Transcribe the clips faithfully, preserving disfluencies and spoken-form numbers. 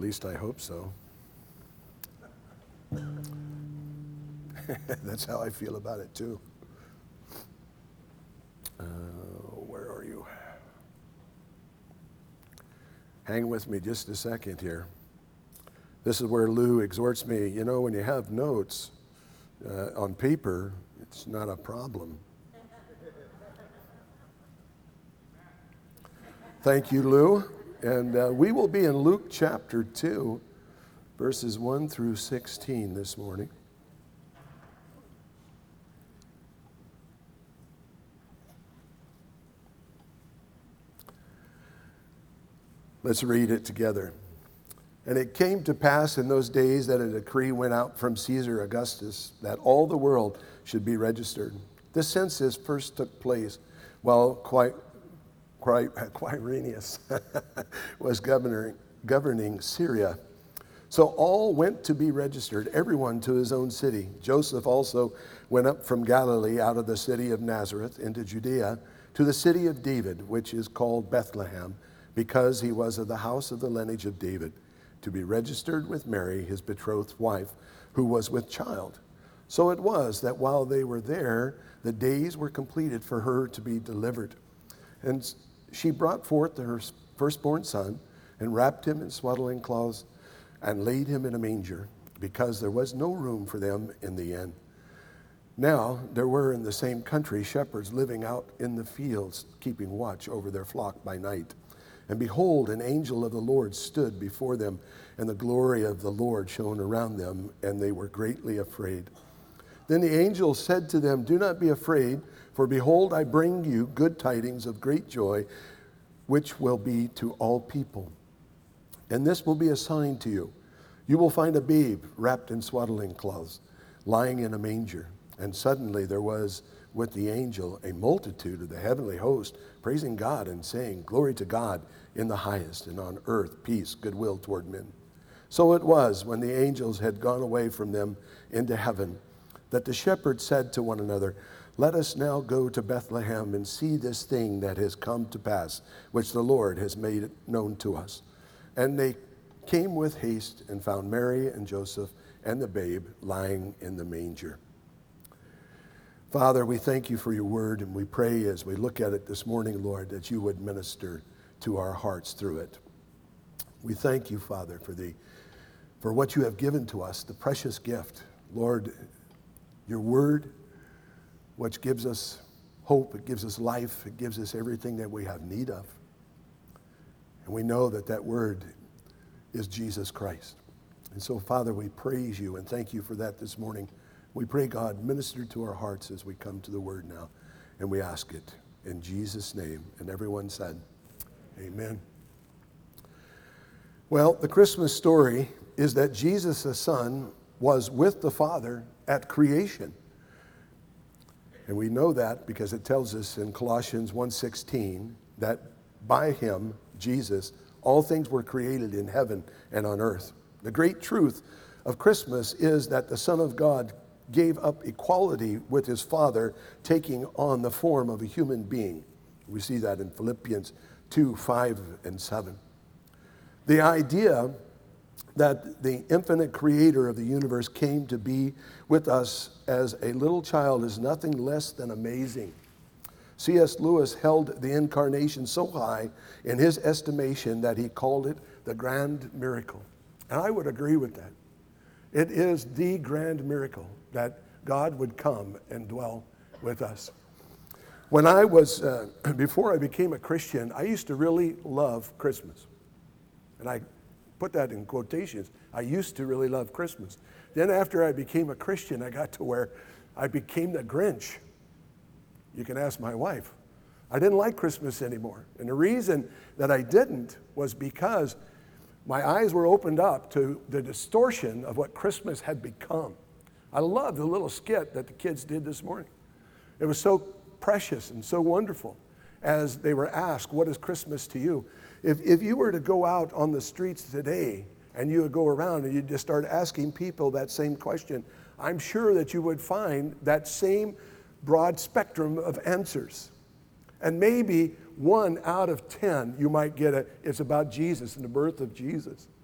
least I hope so. That's how I feel about it too. Uh, where are you? Hang with me just a second here. This is where Lou exhorts me, you know, when you have notes uh, on paper, it's not a problem. Thank you, Lou. And uh, we will be in Luke chapter two, verses one through sixteen this morning. Let's read it together. And it came to pass in those days that a decree went out from Caesar Augustus that all the world should be registered. This census first took place while Qui- Qui- Quirinius was governing, governing Syria. So all went to be registered, everyone to his own city. Joseph also went up from Galilee out of the city of Nazareth into Judea to the city of David, which is called Bethlehem, because he was of the house of the lineage of David, to be registered with Mary, his betrothed wife, who was with child. So it was that while they were there, the days were completed for her to be delivered. And she brought forth her firstborn son and wrapped him in swaddling cloths and laid him in a manger, because there was no room for them in the inn. Now there were in the same country shepherds living out in the fields, keeping watch over their flock by night. And behold, an angel of the Lord stood before them, and the glory of the Lord shone around them, and they were greatly afraid. Then the angel said to them, "Do not be afraid, for behold, I bring you good tidings of great joy, which will be to all people. And this will be a sign to you. You will find a babe wrapped in swaddling cloths, lying in a manger." And suddenly there was with the angel a multitude of the heavenly host, praising God and saying, "Glory to God in the highest, and on earth peace, goodwill toward men." So it was, when the angels had gone away from them into heaven, that the shepherds said to one another, "Let us now go to Bethlehem and see this thing that has come to pass, which the Lord has made known to us." And they came with haste and found Mary and Joseph and the babe lying in the manger. Father, we thank you for your word, and we pray as we look at it this morning, Lord, that you would minister to our hearts through it. We thank you, Father, for the for what you have given to us, the precious gift. Lord, your word, which gives us hope, it gives us life, it gives us everything that we have need of. And we know that that word is Jesus Christ. And so, Father, we praise you and thank you for that this morning. We pray, God, minister to our hearts as we come to the word now. And we ask it in Jesus' name. And everyone said, amen. Well, the Christmas story is that Jesus, the Son, was with the Father at creation. And we know that because it tells us in Colossians one sixteen that by him, Jesus, all things were created in heaven and on earth. The great truth of Christmas is that the Son of God gave up equality with his Father, taking on the form of a human being. We see that in Philippians two, five, and seven. The idea that the infinite creator of the universe came to be with us as a little child is nothing less than amazing. C S Lewis held the incarnation so high in his estimation that he called it the grand miracle. And I would agree with that. It is the grand miracle that God would come and dwell with us. When I was, uh, before I became a Christian, I used to really love Christmas. And I put that in quotations. I used to really love Christmas. Then after I became a Christian, I got to where I became the Grinch. You can ask my wife. I didn't like Christmas anymore. And the reason that I didn't was because my eyes were opened up to the distortion of what Christmas had become. I love the little skit that the kids did this morning. It was so precious and so wonderful as they were asked, "What is Christmas to you?" If, if you were to go out on the streets today and you would go around and you just start asking people that same question, I'm sure that you would find that same broad spectrum of answers. And maybe one out of ten, you might get a, it's about Jesus and the birth of Jesus.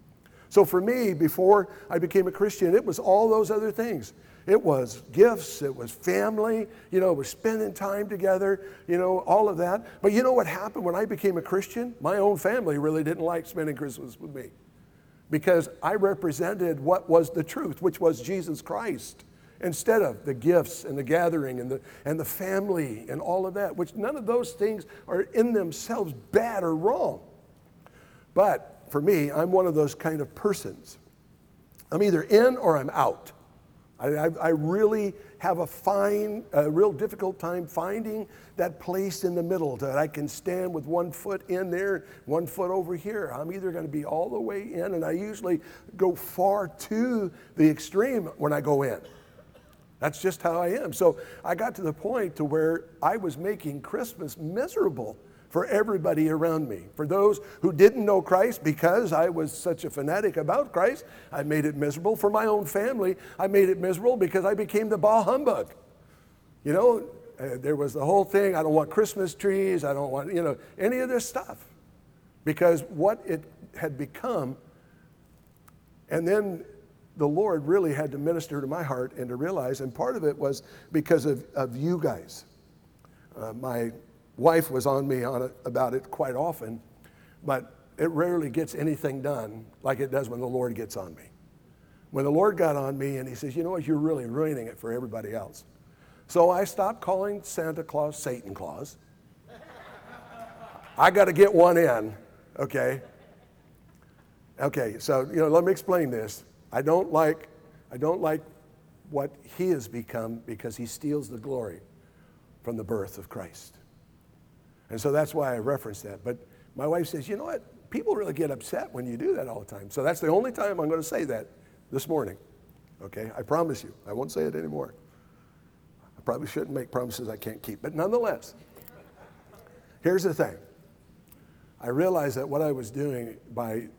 So for me, before I became a Christian, it was all those other things. It was gifts, it was family, you know, it was spending time together, you know, all of that. But you know what happened when I became a Christian? My own family really didn't like spending Christmas with me because I represented what was the truth, which was Jesus Christ, instead of the gifts and the gathering and the, and the family and all of that, which none of those things are in themselves bad or wrong. But for me, I'm one of those kind of persons. I'm either in or I'm out. I, I, I really have a fine, a real difficult time finding that place in the middle that I can stand with one foot in there, one foot over here. I'm either going to be all the way in, and I usually go far to the extreme when I go in. That's just how I am. So I got to the point to where I was making Christmas miserable for everybody around me. For those who didn't know Christ, because I was such a fanatic about Christ, I made it miserable. For my own family, I made it miserable because I became the bah humbug. You know, uh, there was the whole thing, I don't want Christmas trees, I don't want, you know, any of this stuff. Because what it had become, and then the Lord really had to minister to my heart and to realize, and part of it was because of, of you guys. Uh, my wife was on me on it, about it quite often, but it rarely gets anything done like it does when the Lord gets on me. When the Lord got on me and he says, you know what, you're really ruining it for everybody else. So I stopped calling Santa Claus Satan Claus. I got to get one in, okay? Okay, so, you know, let me explain this. I don't like, I don't like what he has become because he steals the glory from the birth of Christ. And so that's why I reference that. But my wife says, you know what? People really get upset when you do that all the time. So that's the only time I'm going to say that this morning. Okay? I promise you. I won't say it anymore. I probably shouldn't make promises I can't keep. But nonetheless, here's the thing. I realized that what I was doing by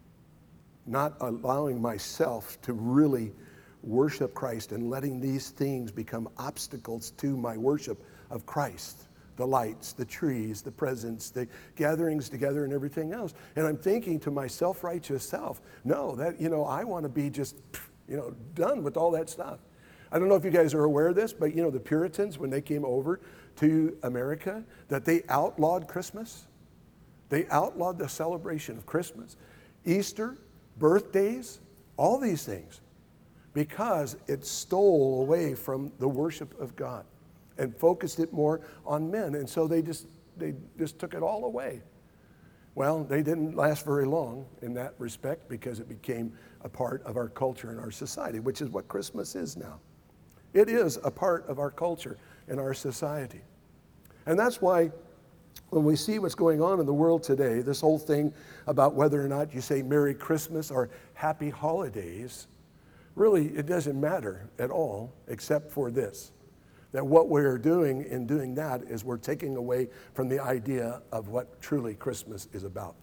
not allowing myself to really worship Christ and letting these things become obstacles to my worship of Christ. The lights, the trees, the presents, the gatherings together and everything else. And I'm thinking to my self-righteous self, no, that, you know, I want to be just, you know, done with all that stuff. I don't know if you guys are aware of this, but, you know, the Puritans, when they came over to America, that they outlawed Christmas. They outlawed the celebration of Christmas, Easter, birthdays, all these things, because it stole away from the worship of God and focused it more on men. And so they just they just took it all away. Well, they didn't last very long in that respect because it became a part of our culture and our society, which is what Christmas is now. It is a part of our culture and our society. And that's why when we see what's going on in the world today, this whole thing about whether or not you say Merry Christmas or Happy Holidays, really it doesn't matter at all except for this. That what we're doing in doing that is we're taking away from the idea of what truly Christmas is about.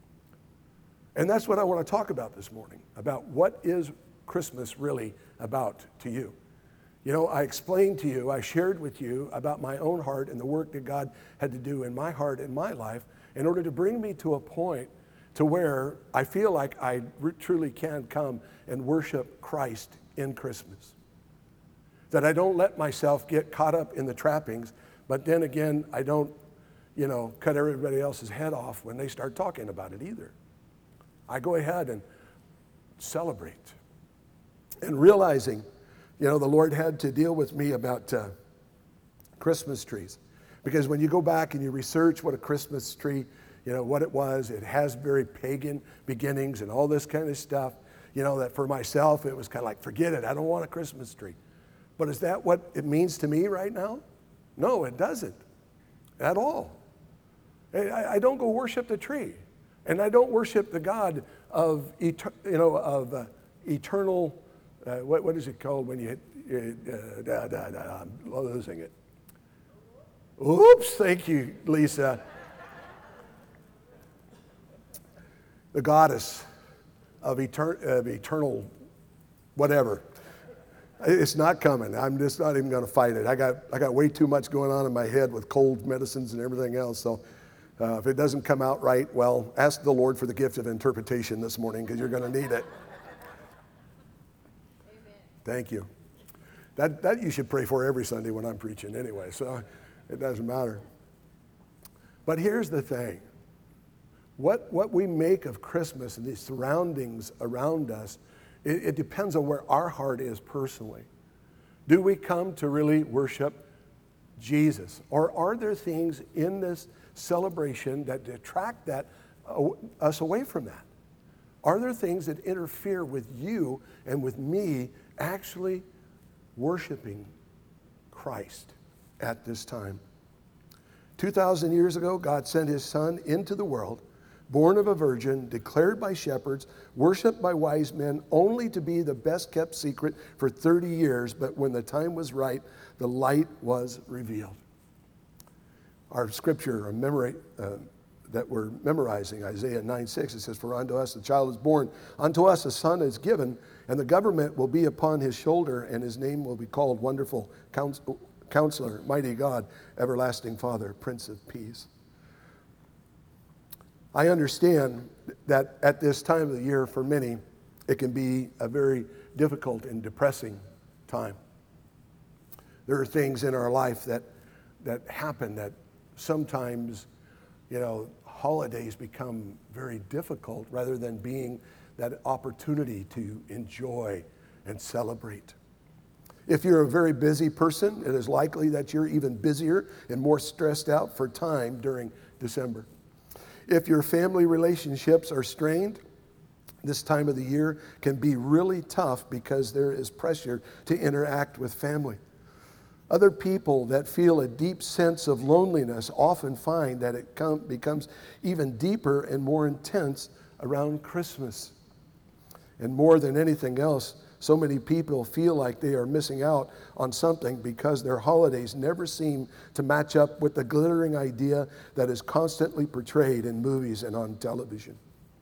And that's what I want to talk about this morning, about what is Christmas really about to you. You know, I explained to you, I shared with you about my own heart and the work that God had to do in my heart and my life in order to bring me to a point to where I feel like I re- truly can come and worship Christ in Christmas. That I don't let myself get caught up in the trappings, but then again, I don't, you know, cut everybody else's head off when they start talking about it either. I go ahead and celebrate. And realizing, you know, the Lord had to deal with me about uh, Christmas trees. Because when you go back and you research what a Christmas tree, you know, what it was, it has very pagan beginnings and all this kind of stuff. You know, that for myself, it was kind of like, forget it, I don't want a Christmas tree. But is that what it means to me right now? No, it doesn't at all. I, I don't go worship the tree. And I don't worship the God of, eter- you know, of uh, eternal, uh, what, what is it called when you, uh, da, da, da, I'm losing it. Oops, thank you, Lisa. The goddess of, etern- of eternal whatever. It's not coming. I'm just not even going to fight it. I got I got way too much going on in my head with cold medicines and everything else. So Uh, if it doesn't come out right, well, ask the Lord for the gift of interpretation this morning because you're going to need it. Amen. Thank you. That, that you should pray for every Sunday when I'm preaching anyway, so it doesn't matter. But here's the thing. What, what we make of Christmas and these surroundings around us, it, it depends on where our heart is personally. Do we come to really worship Jesus? Or are there things in this celebration that detract that, uh, us away from that? Are there things that interfere with you and with me actually worshiping Christ at this time? two thousand years ago, God sent his son into the world, born of a virgin, declared by shepherds, worshiped by wise men, only to be the best kept secret for thirty years. But when the time was right, the light was revealed. Our scripture, our memory, uh, that we're memorizing, Isaiah nine six, it says, "For unto us a child is born, unto us a son is given, and the government will be upon his shoulder, and his name will be called Wonderful Counselor, Mighty God, Everlasting Father, Prince of Peace." I understand that at this time of the year, for many, it can be a very difficult and depressing time. There are things in our life that, that happen that sometimes, you know, holidays become very difficult rather than being that opportunity to enjoy and celebrate. If you're a very busy person, it is likely that you're even busier and more stressed out for time during December. If your family relationships are strained, this time of the year can be really tough because there is pressure to interact with family. Other people that feel a deep sense of loneliness often find that it com- becomes even deeper and more intense around Christmas. And more than anything else, so many people feel like they are missing out on something because their holidays never seem to match up with the glittering idea that is constantly portrayed in movies and on television.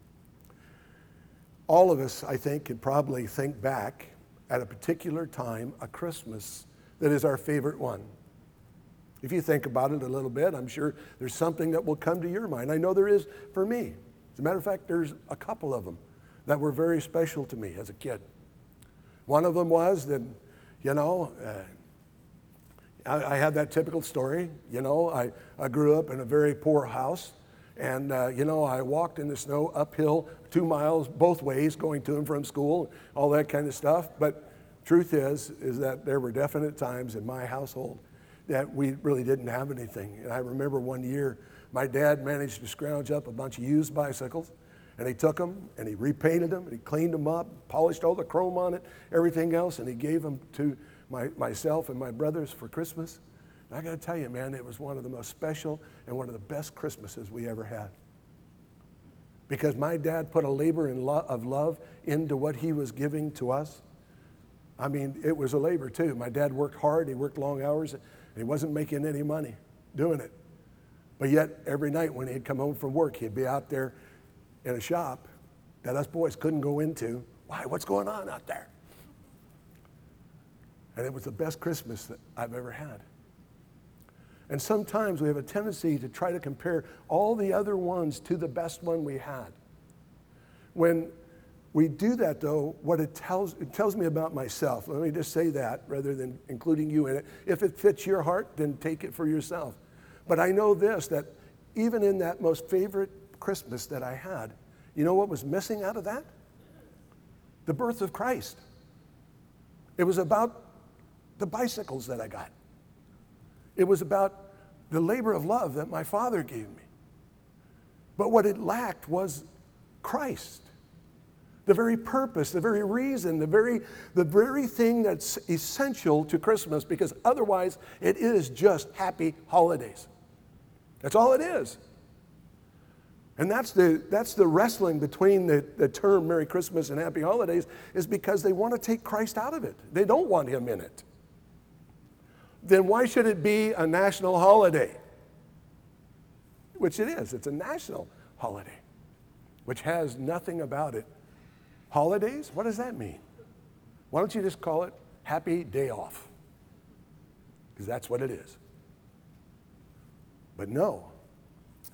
All of us, I think, could probably think back at a particular time, a Christmas, that is our favorite one. If you think about it a little bit, I'm sure there's something that will come to your mind. I know there is for me. As a matter of fact, there's a couple of them that were very special to me as a kid. One of them was that, you know, uh, I, I had that typical story. You know, I, I grew up in a very poor house. And, uh, you know, I walked in the snow uphill two miles both ways going to and from school, all that kind of stuff. But truth is, is that there were definite times in my household that we really didn't have anything. And I remember one year, my dad managed to scrounge up a bunch of used bicycles. And he took them, and he repainted them, and he cleaned them up, polished all the chrome on it, everything else, and he gave them to my, myself and my brothers for Christmas. And I got to tell you, man, it was one of the most special and one of the best Christmases we ever had. Because my dad put a labor in lo- of love into what he was giving to us. I mean, it was a labor, too. My dad worked hard. He worked long hours, and he wasn't making any money doing it. But yet, every night when he'd come home from work, he'd be out there in a shop that us boys couldn't go into. Why? What's going on out there? And it was the best Christmas that I've ever had. And sometimes we have a tendency to try to compare all the other ones to the best one we had. When we do that, though, what it tells, it tells me about myself. Let me just say that rather than including you in it. If it fits your heart, then take it for yourself. But I know this, that even in that most favorite Christmas that I had, you know what was missing out of that? The birth of Christ. It was about the bicycles that I got. It was about the labor of love that my father gave me. But what it lacked was Christ. The very purpose, the very reason, the very, the very thing that's essential to Christmas, because otherwise it is just happy holidays. That's all it is. And that's the, that's the wrestling between the, the term Merry Christmas and Happy Holidays, is because they want to take Christ out of it. They don't want him in it. Then why should it be a national holiday? Which it is. It's a national holiday, which has nothing about it. Holidays? What does that mean? Why don't you just call it Happy Day Off? Because that's what it is. But no.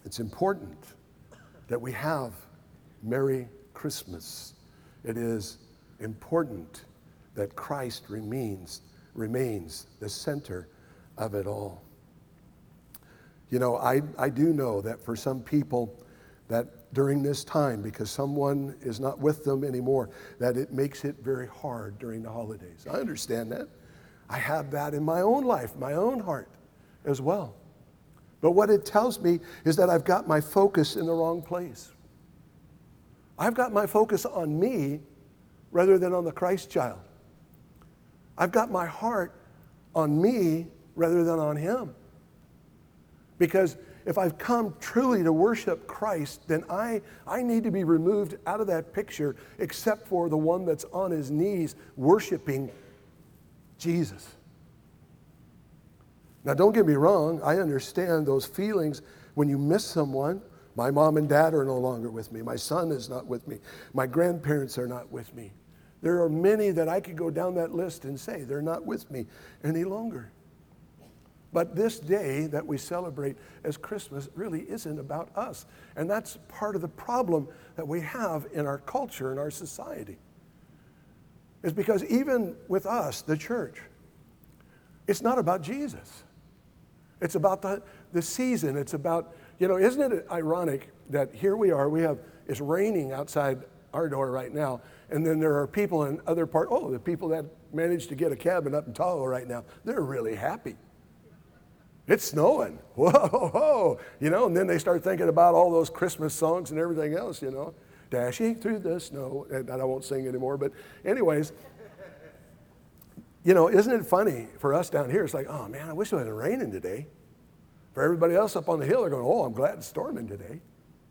It's important that we have Merry Christmas. It is important that Christ remains, remains the center of it all. You know, I, I do know that for some people that during this time, because someone is not with them anymore, that it makes it very hard during the holidays. I understand that. I have that in my own life, my own heart as well. But what it tells me is that I've got my focus in the wrong place. I've got my focus on me rather than on the Christ child. I've got my heart on me rather than on him. Because if I've come truly to worship Christ, then I, I need to be removed out of that picture except for the one that's on his knees worshiping Jesus. Now, don't get me wrong. I understand those feelings when you miss someone. My mom and dad are no longer with me. My son is not with me. My grandparents are not with me. There are many that I could go down that list and say they're not with me any longer. But this day that we celebrate as Christmas really isn't about us. And that's part of the problem that we have in our culture and our society. Is because even with us, the church, it's not about Jesus. It's about the, the season. It's about, you know, isn't it ironic that here we are, we have, it's raining outside our door right now, and then there are people in other parts, oh, the people that managed to get a cabin up in Tahoe right now, they're really happy. It's snowing. Whoa, whoa, you know, and then they start thinking about all those Christmas songs and everything else, you know. Dashing through the snow, and I won't sing anymore, but anyways, you know, isn't it funny for us down here? It's like, oh man, I wish it wasn't raining today. For everybody else up on the hill, they're going, oh, I'm glad it's storming today.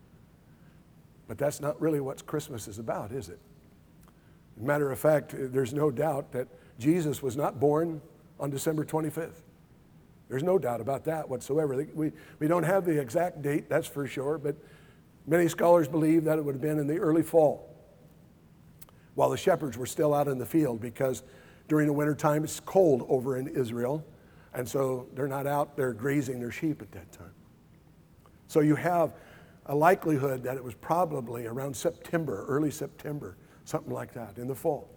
But that's not really what Christmas is about, is it? Matter of fact, there's no doubt that Jesus was not born on December twenty-fifth. There's no doubt about that whatsoever. We, we don't have the exact date, that's for sure, but many scholars believe that it would have been in the early fall while the shepherds were still out in the field, because during the wintertime it's cold over in Israel, and so they're not out there grazing their sheep at that time. So you have a likelihood that it was probably around September, early September, something like that, in the fall.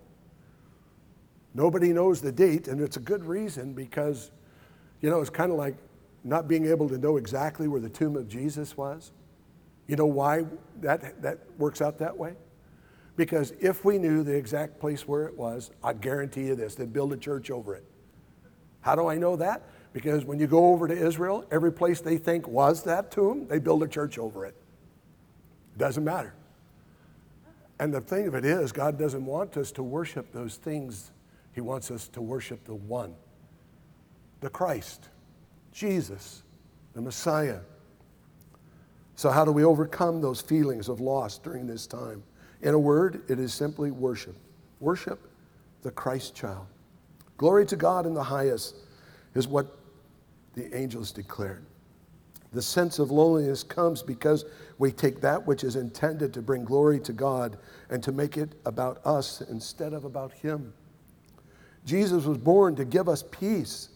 Nobody knows the date, and it's a good reason, because, you know, it's kind of like not being able to know exactly where the tomb of Jesus was. You know why that, that works out that way? Because if we knew the exact place where it was, I guarantee you this, they'd build a church over it. How do I know that? Because when you go over to Israel, every place they think was that tomb, they build a church over it. Doesn't matter. And the thing of it is, God doesn't want us to worship those things. He wants us to worship the one, the Christ, Jesus, the Messiah. So how do we overcome those feelings of loss during this time? In a word, it is simply worship. Worship the Christ child. Glory to God in the highest is what the angels declared. The sense of loneliness comes because we take that which is intended to bring glory to God and to make it about us instead of about him. Jesus was born to give us peace.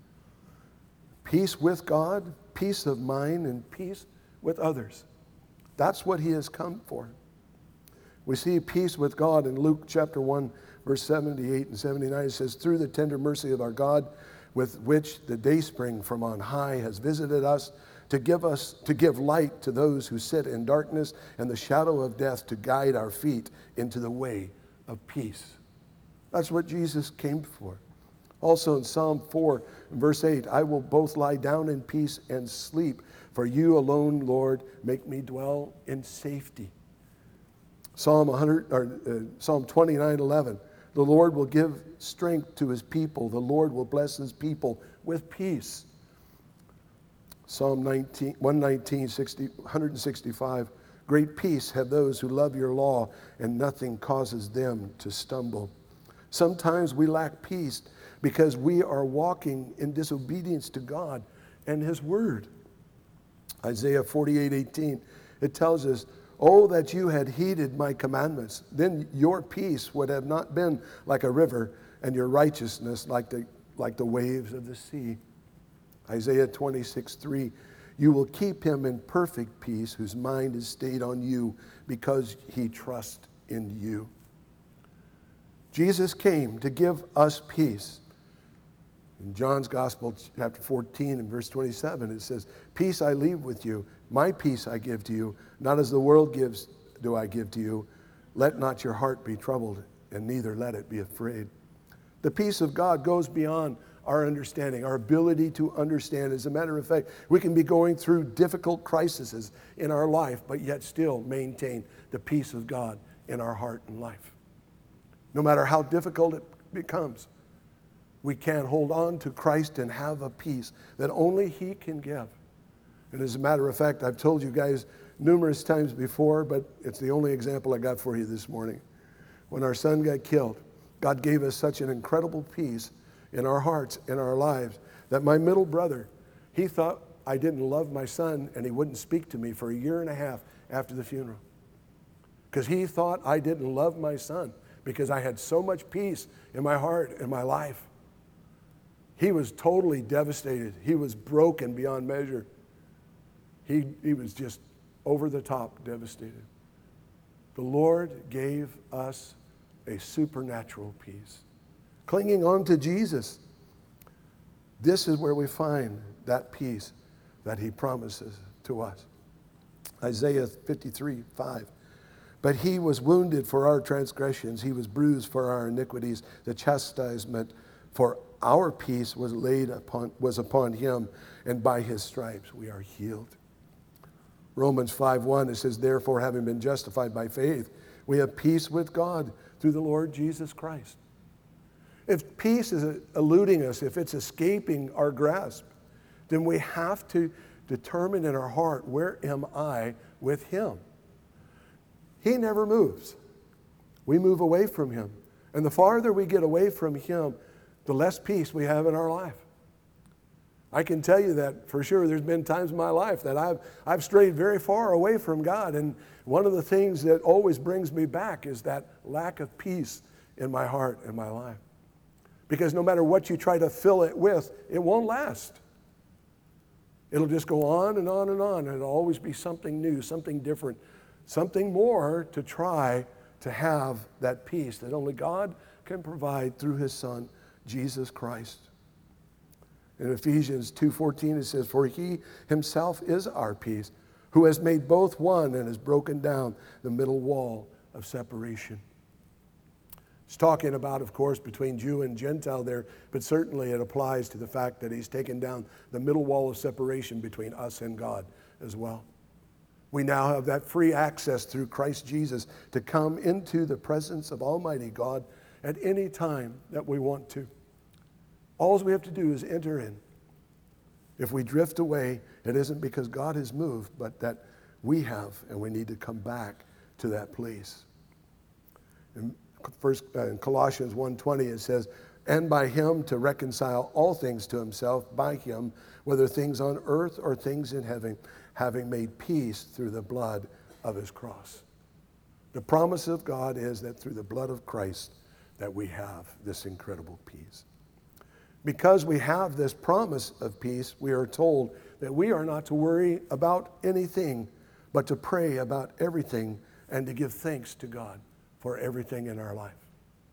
Peace with God, peace of mind, and peace with others. That's what he has come for. We see peace with God in Luke chapter one, verse seventy-eight and seventy-nine. It says, through the tender mercy of our God, with which the dayspring from on high has visited us, to give us, to give light to those who sit in darkness and the shadow of death, to guide our feet into the way of peace. That's what Jesus came for. Also in Psalm four, verse eight, I will both lie down in peace and sleep, for you alone, Lord, make me dwell in safety. Psalm one hundred, or, uh, Psalm twenty-nine, eleven, the Lord will give strength to his people. The Lord will bless his people with peace. Psalm nineteen, one nineteen, sixty, one sixty-five, great peace have those who love your law, and nothing causes them to stumble. Sometimes we lack peace because we are walking in disobedience to God and his word. Isaiah forty-eight, eighteen, it tells us, oh, that you had heeded my commandments. Then your peace would have not been like a river, and your righteousness like the, like the waves of the sea. Isaiah twenty-six, three, You will keep him in perfect peace, whose mind is stayed on you because he trusts in you. Jesus came to give us peace. In John's Gospel, chapter fourteen and verse twenty-seven, it says, "Peace I leave with you, my peace I give to you, not as the world gives do I give to you. Let not your heart be troubled, and neither let it be afraid." The peace of God goes beyond our understanding, our ability to understand. As a matter of fact, we can be going through difficult crises in our life, but yet still maintain the peace of God in our heart and life. No matter how difficult it becomes, we can hold on to Christ and have a peace that only he can give. And as a matter of fact, I've told you guys numerous times before, but it's the only example I got for you this morning. When our son got killed, God gave us such an incredible peace in our hearts, in our lives, that my middle brother, he thought I didn't love my son, and he wouldn't speak to me for a year and a half after the funeral. Because he thought I didn't love my son, because I had so much peace in my heart and my life. He was totally devastated. He was broken beyond measure. He, he was just over the top devastated. The Lord gave us a supernatural peace. Clinging on to Jesus, this is where we find that peace that he promises to us. Isaiah fifty-three, five. "But he was wounded for our transgressions, he was bruised for our iniquities. The chastisement for our peace was laid upon was upon him, and by his stripes we are healed." Romans five, one, it says, "Therefore, having been justified by faith, we have peace with God through the Lord Jesus Christ." If peace is eluding us, if it's escaping our grasp, then we have to determine in our heart, where am I with him? He never moves. We move away from him. And the farther we get away from him, the less peace we have in our life. I can tell you that for sure. There's been times in my life that I've, I've strayed very far away from God. And one of the things that always brings me back is that lack of peace in my heart and my life. Because no matter what you try to fill it with, it won't last. It'll just go on and on and on. And it'll always be something new, something different, something more to try to have that peace that only God can provide through his Son, Jesus Christ. In Ephesians two fourteen, it says, "For he himself is our peace, who has made both one and has broken down the middle wall of separation." It's talking about, of course, between Jew and Gentile there, but certainly it applies to the fact that he's taken down the middle wall of separation between us and God as well. We now have that free access through Christ Jesus to come into the presence of Almighty God at any time that we want to. All we have to do is enter in. If we drift away, it isn't because God has moved, but that we have, and we need to come back to that place. In, first, uh, in Colossians one twenty, it says, "And by him to reconcile all things to himself, by him, whether things on earth or things in heaven, having made peace through the blood of his cross." The promise of God is that through the blood of Christ that we have this incredible peace. Because we have this promise of peace, we are told that we are not to worry about anything, but to pray about everything and to give thanks to God for everything in our life.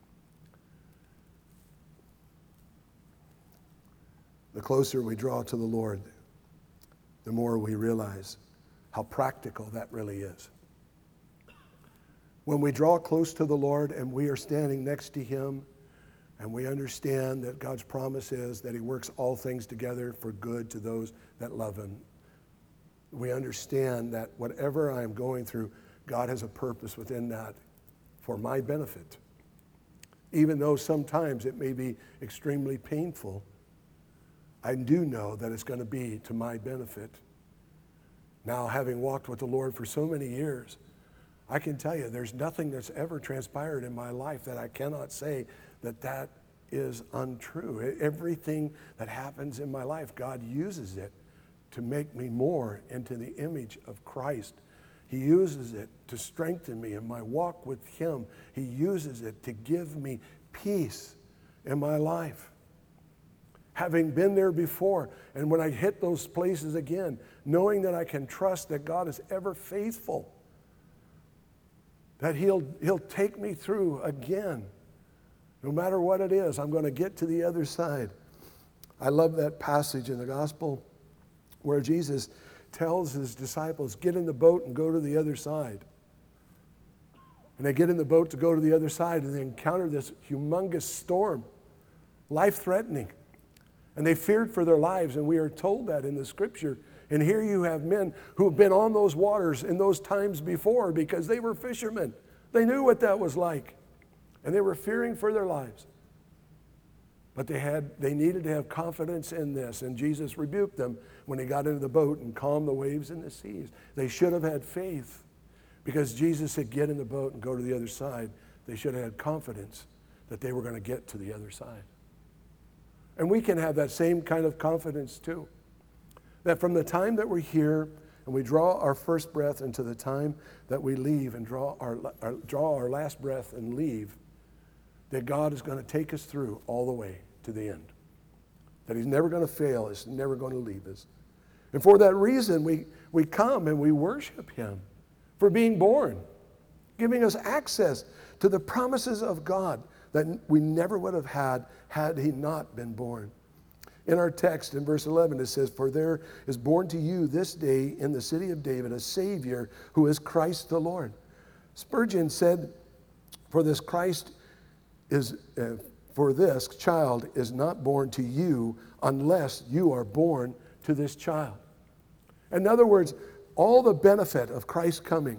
The closer we draw to the Lord, the more we realize how practical that really is. When we draw close to the Lord and we are standing next to him, and we understand that God's promise is that he works all things together for good to those that love him. We understand that whatever I'm going through, God has a purpose within that for my benefit. Even though sometimes it may be extremely painful, I do know that it's going to be to my benefit. Now, having walked with the Lord for so many years, I can tell you there's nothing that's ever transpired in my life that I cannot say that that is untrue. Everything that happens in my life, God uses it to make me more into the image of Christ. He uses it to strengthen me in my walk with him. He uses it to give me peace in my life. having been there before. And when I hit those places again, knowing that I can trust that God is ever faithful, that he'll, he'll take me through again. No matter what it is, I'm going to get to the other side. I love that passage in the gospel where Jesus tells his disciples, get in the boat and go to the other side. And they get in the boat to go to the other side, and they encounter this humongous storm, life-threatening. And they feared for their lives, and we are told that in the scripture. And here you have men who have been on those waters in those times before because they were fishermen. They knew what that was like. And they were fearing for their lives. But they had, they needed to have confidence in this. And Jesus rebuked them when he got into the boat and calmed the waves and the seas. They should have had faith because Jesus said, get in the boat and go to the other side. They should have had confidence that they were going to get to the other side. And we can have that same kind of confidence too. That from the time that we're here and we draw our first breath into the time that we leave and draw our, our, draw our last breath and leave, that God is going to take us through all the way to the end. That he's never going to fail us, never going to leave us. And for that reason, we, we come and we worship him for being born, giving us access to the promises of God that we never would have had had he not been born. In our text in verse eleven it says, for there is born to you this day in the city of David a Savior who is Christ the Lord. Spurgeon said, for this Christ is, uh, for this child is not born to you unless you are born to this child. In other words, all the benefit of Christ coming,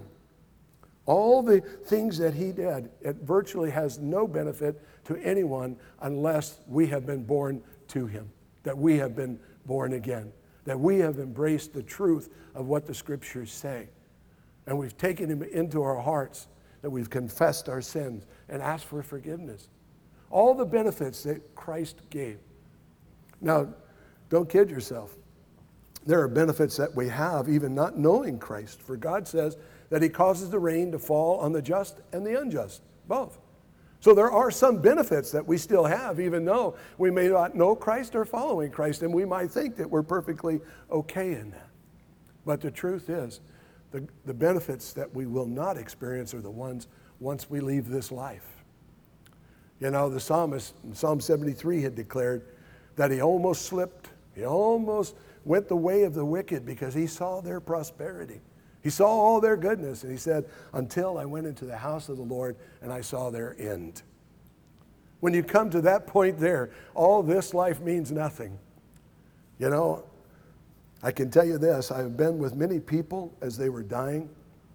all the things that he did, it virtually has no benefit to anyone unless we have been born to him, that we have been born again, that we have embraced the truth of what the scriptures say. And we've taken him into our hearts, that we've confessed our sins and asked for forgiveness. All the benefits that Christ gave. Now, don't kid yourself. There are benefits that we have even not knowing Christ. For God says that he causes the rain to fall on the just and the unjust, both. So there are some benefits that we still have, even though we may not know Christ or following Christ, and we might think that we're perfectly okay in that. But the truth is, the, the benefits that we will not experience are the ones once we leave this life. You know, the psalmist in Psalm seventy-three had declared that he almost slipped, he almost went the way of the wicked because he saw their prosperity. He saw all their goodness, and he said, until I went into the house of the Lord and I saw their end. When you come to that point there, all this life means nothing. You know, I can tell you this, I've been with many people as they were dying,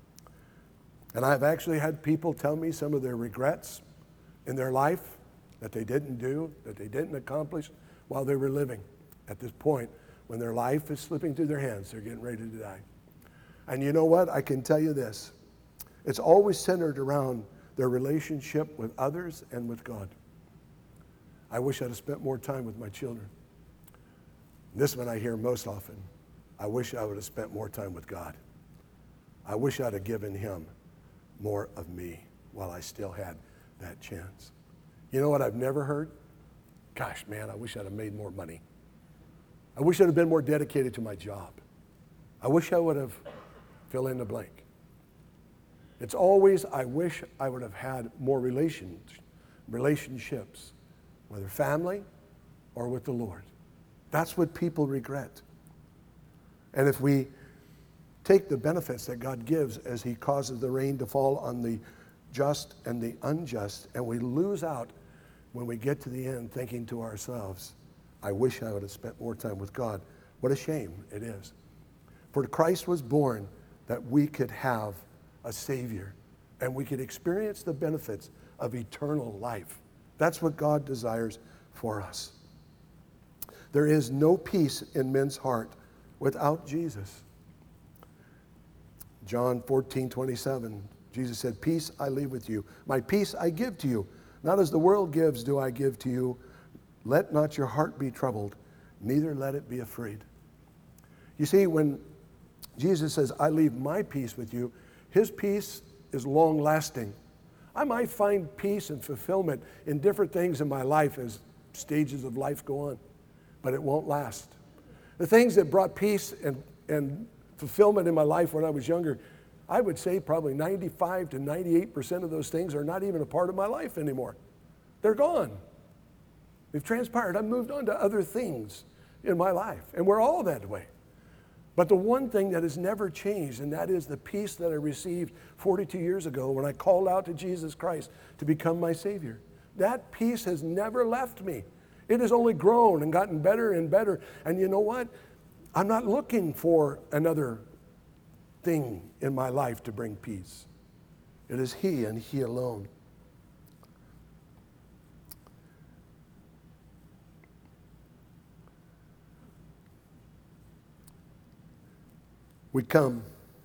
and I've actually had people tell me some of their regrets in their life that they didn't do, that they didn't accomplish while they were living. At this point, when their life is slipping through their hands, they're getting ready to die. And you know what? I can tell you this. It's always centered around their relationship with others and with God. I wish I'd have spent more time with my children. This one I hear most often. I wish I would have spent more time with God. I wish I'd have given him more of me while I still had that chance. You know what I've never heard? Gosh, man, I wish I'd have made more money. I wish I'd have been more dedicated to my job. I wish I would have fill in the blank. It's always, I wish I would have had more relations, relationships, whether family or with the Lord. That's what people regret. And if we take the benefits that God gives as he causes the rain to fall on the just and the unjust, and we lose out when we get to the end thinking to ourselves, I wish I would have spent more time with God. What a shame it is. For Christ was born that we could have a Savior and we could experience the benefits of eternal life. That's what God desires for us. There is no peace in men's heart without Jesus. John fourteen twenty-seven, Jesus said, peace I leave with you. My peace I give to you. Not as the world gives do I give to you. Let not your heart be troubled, neither let it be afraid. You see, when Jesus says, I leave my peace with you, his peace is long-lasting. I might find peace and fulfillment in different things in my life as stages of life go on. but it won't last. The things that brought peace and, and fulfillment in my life when I was younger, I would say probably ninety-five to ninety-eight percent of those things are not even a part of my life anymore. They're gone. They've transpired. I've moved on to other things in my life, and we're all that way. But the one thing that has never changed, and that is the peace that I received forty-two years ago when I called out to Jesus Christ to become my Savior. That peace has never left me. It has only grown and gotten better and better. And you know what? I'm not looking for another thing in my life to bring peace. It is He and He alone. We come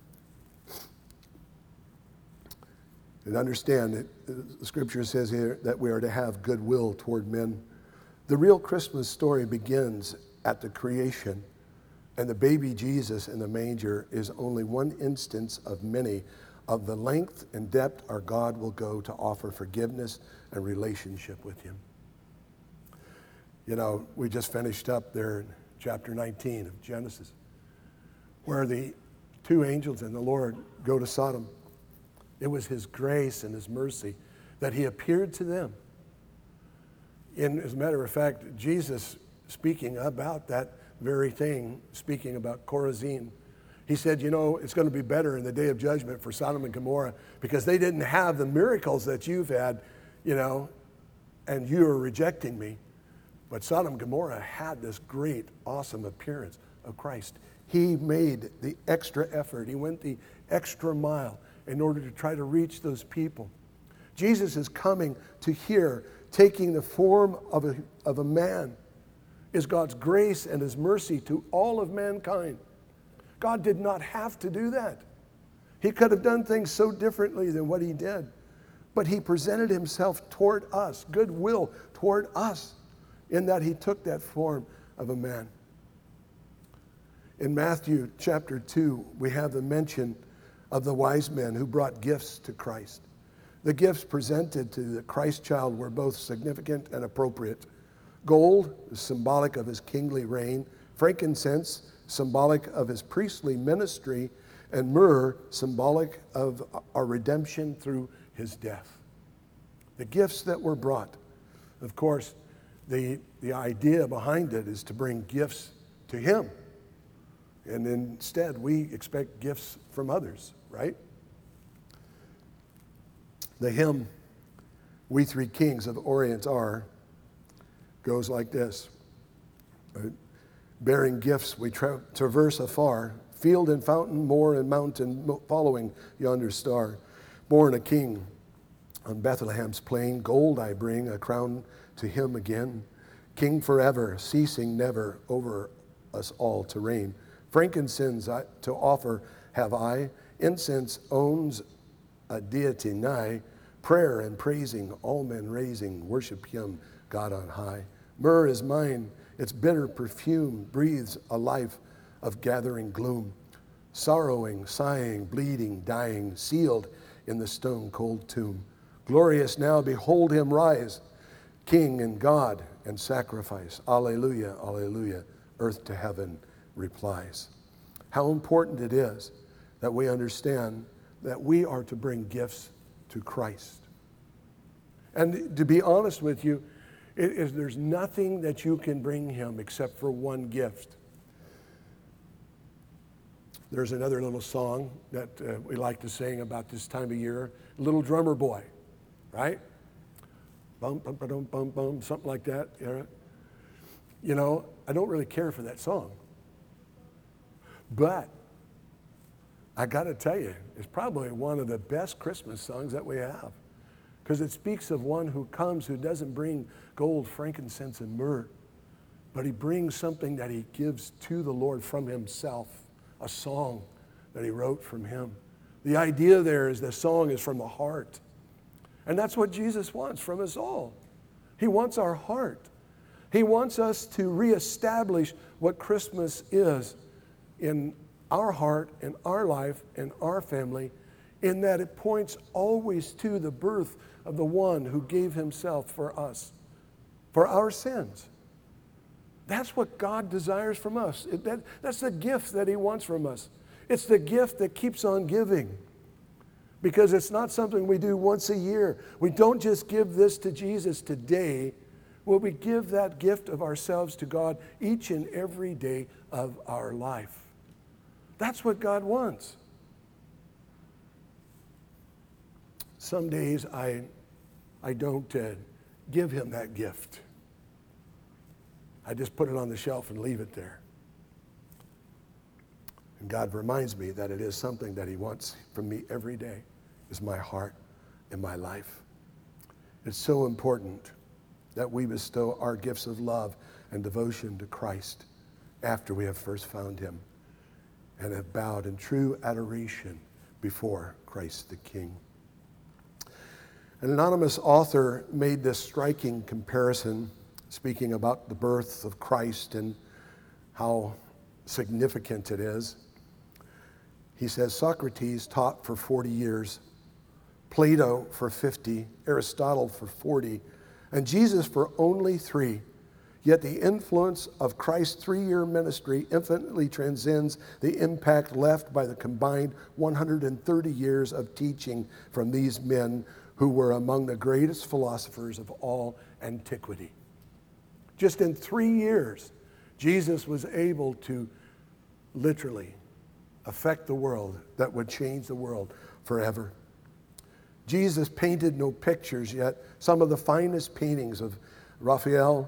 and understand that the scripture says here that we are to have goodwill toward men. The real Christmas story begins at the creation, and the baby Jesus in the manger is only one instance of many of the length and depth our God will go to offer forgiveness and relationship with Him. You know, we just finished up there in chapter nineteen of Genesis, where the two angels and the Lord go to Sodom. It was His grace and His mercy that He appeared to them. And as a matter of fact, Jesus, speaking about that very thing, speaking about Chorazin, He said, you know, it's going to be better in the day of judgment for Sodom and Gomorrah because they didn't have the miracles that you've had, you know, and you are rejecting me. But Sodom and Gomorrah had this great, awesome appearance of Christ. He made the extra effort. He went the extra mile in order to try to reach those people. Jesus is coming to here, taking the form of a, of a man, is God's grace and His mercy to all of mankind. God did not have to do that. He could have done things so differently than what He did. But He presented Himself toward us, goodwill toward us, in that He took that form of a man. In Matthew chapter two, we have the mention of the wise men who brought gifts to Christ. The gifts presented to the Christ child were both significant and appropriate. Gold is symbolic of His kingly reign, frankincense symbolic of His priestly ministry, and myrrh symbolic of our redemption through His death. The gifts that were brought, of course, the, the idea behind it is to bring gifts to Him. And instead, we expect gifts from others, right? The hymn, We Three Kings of the Orient Are, goes like this. Bearing gifts we tra- traverse afar, field and fountain, moor and mountain, following yonder star. Born a king on Bethlehem's plain, gold I bring, a crown to Him again. King forever, ceasing never over us all to reign. Frankincense to offer have I, incense owns a deity nigh, prayer and praising, all men raising, worship Him, God on high. Myrrh is mine, its bitter perfume breathes a life of gathering gloom. Sorrowing, sighing, bleeding, dying, sealed in the stone cold tomb. Glorious now, behold Him rise, King and God and sacrifice. Alleluia, alleluia, earth to heaven replies. How important it is that we understand that we are to bring gifts to Christ. And to be honest with you, it is, there's nothing that you can bring Him except for one gift. There's another little song that uh, we like to sing about this time of year, Little Drummer Boy, right? Bum, bum, bum, bum, bum, something like that. You know, I don't really care for that song. But I got to tell you, it's probably one of the best Christmas songs that we have, because it speaks of one who comes who doesn't bring gold, frankincense, and myrrh, but He brings something that He gives to the Lord from Himself, a song that He wrote from Him. The idea there is the song is from the heart. And that's what Jesus wants from us all. He wants our heart. He wants us to reestablish what Christmas is in our heart, in our life, in our family, in that it points always to the birth of the one who gave Himself for us, for our sins. That's what God desires from us. It, that, that's the gift that he wants from us. It's the gift that keeps on giving, because it's not something we do once a year. We don't just give this to Jesus today. Well, we give that gift of ourselves to God each and every day of our life. That's what God wants. Some days I, I don't uh, give him that gift. I just put it on the shelf and leave it there. And God reminds me that it is something that he wants from me every day, is my heart and my life. It's so important that we bestow our gifts of love and devotion to Christ after we have first found him and have bowed in true adoration before Christ the King. An anonymous author made this striking comparison, speaking about the birth of Christ and how significant it is. He says, Socrates taught for forty years, Plato for fifty, Aristotle for forty, and Jesus for only three. Yet the influence of Christ's three-year ministry infinitely transcends the impact left by the combined one hundred thirty years of teaching from these men who were among the greatest philosophers of all antiquity. Just in three years, Jesus was able to literally affect the world that would change the world forever. Jesus painted no pictures, yet some of the finest paintings of Raphael,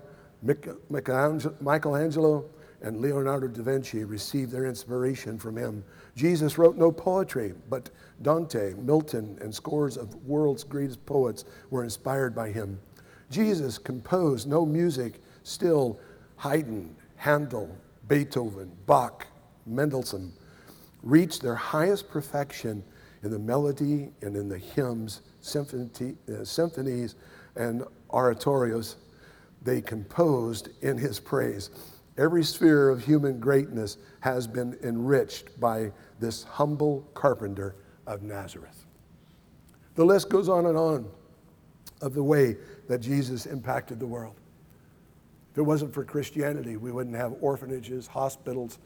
Michelangelo, and Leonardo da Vinci received their inspiration from him. Jesus wrote no poetry, but Dante, Milton, and scores of world's greatest poets were inspired by him. Jesus composed no music, still Haydn, Handel, Beethoven, Bach, Mendelssohn reached their highest perfection in the melody and in the hymns, symphony, uh, symphonies, and oratorios they composed in his praise. Every sphere of human greatness has been enriched by this humble carpenter of Nazareth. The list goes on and on of the way that Jesus impacted the world. If it wasn't for Christianity, we wouldn't have orphanages, hospitals,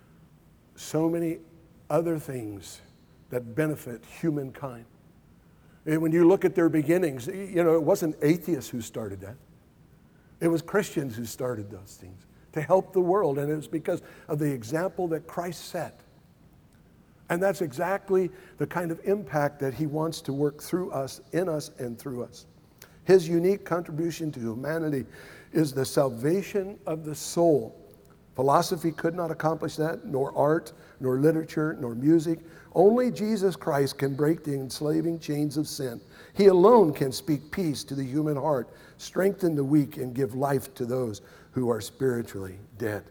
so many other things that benefit humankind. And when you look at their beginnings, you know, it wasn't atheists who started that. It was Christians who started those things to help the world, and it was because of the example that Christ set. And that's exactly the kind of impact that he wants to work through us, in us, and through us. His unique contribution to humanity is the salvation of the soul. Philosophy could not accomplish that, nor art, nor literature, nor music. Only Jesus Christ can break the enslaving chains of sin. He alone can speak peace to the human heart, strengthen the weak, and give life to those who are spiritually dead.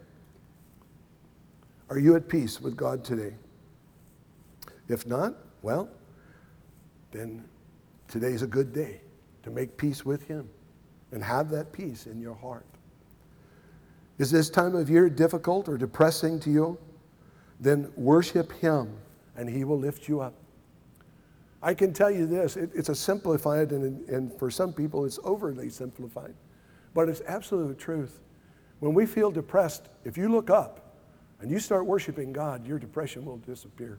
Are you at peace with God today? If not, well, then today's a good day to make peace with him and have that peace in your heart. Is this time of year difficult or depressing to you? Then worship him and he will lift you up. I can tell you this, it, it's a simplified, and, and for some people it's overly simplified, but it's absolute truth. When we feel depressed, if you look up and you start worshiping God, your depression will disappear.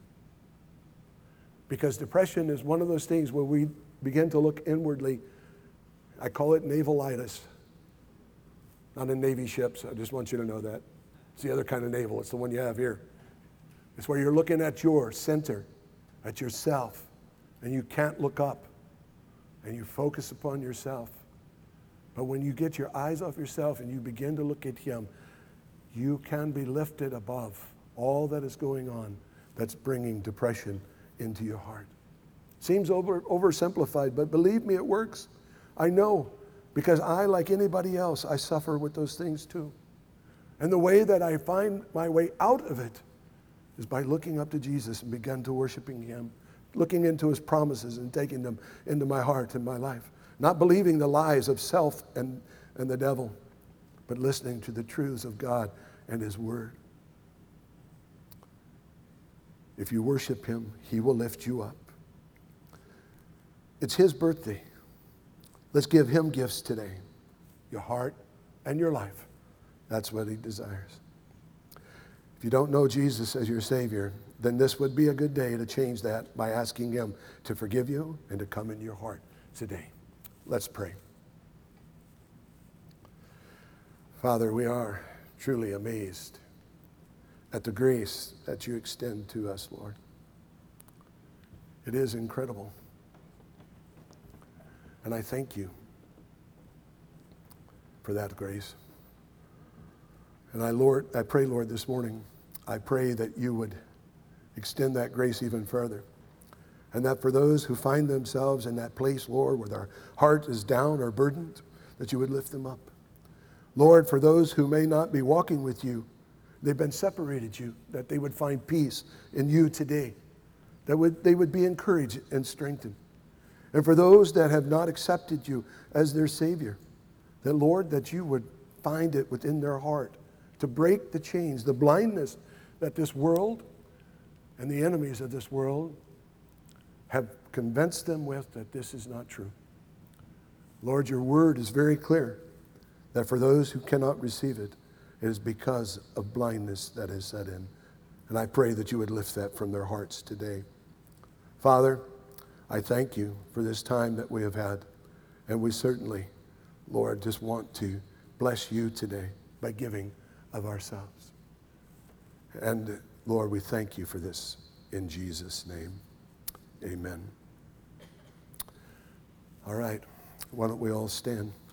Because depression is one of those things where we begin to look inwardly. I call it navalitis. Not in Navy ships, I just want you to know that. It's the other kind of navel, it's the one you have here. It's where you're looking at your center, at yourself, and you can't look up, and you focus upon yourself. But when you get your eyes off yourself and you begin to look at him, you can be lifted above all that is going on that's bringing depression into your heart. Seems over oversimplified, but believe me, it works. I know, because I, like anybody else, I suffer with those things too. And the way that I find my way out of it is by looking up to Jesus and begin to worshiping him, looking into his promises and taking them into my heart and my life. Not believing the lies of self and, and the devil, but listening to the truths of God and his word. If you worship him, he will lift you up. It's his birthday. Let's give him gifts today, your heart and your life, That's what he desires. If you don't know Jesus as your Savior, then this would be a good day to change that by asking him to forgive you and to come into your heart today. Let's pray. Father, we are truly amazed at the grace that you extend to us, Lord. It is incredible. And I thank you for that grace. And I, Lord, I pray, Lord, this morning, I pray that you would extend that grace even further. And that for those who find themselves in that place, Lord, where their heart is down or burdened, that you would lift them up. Lord, for those who may not be walking with you, they've been separated you, that they would find peace in you today, that would, they would be encouraged and strengthened. And for those that have not accepted you as their Savior, that, Lord, that you would find it within their heart to break the chains, the blindness that this world and the enemies of this world have convinced them with, that this is not true. Lord, your word is very clear that for those who cannot receive it, it is because of blindness that is set in. And I pray that you would lift that from their hearts today. Father, I thank you for this time that we have had. And we certainly, Lord, just want to bless you today by giving of ourselves. And Lord, we thank you for this in Jesus' name. Amen. All right, why don't we all stand?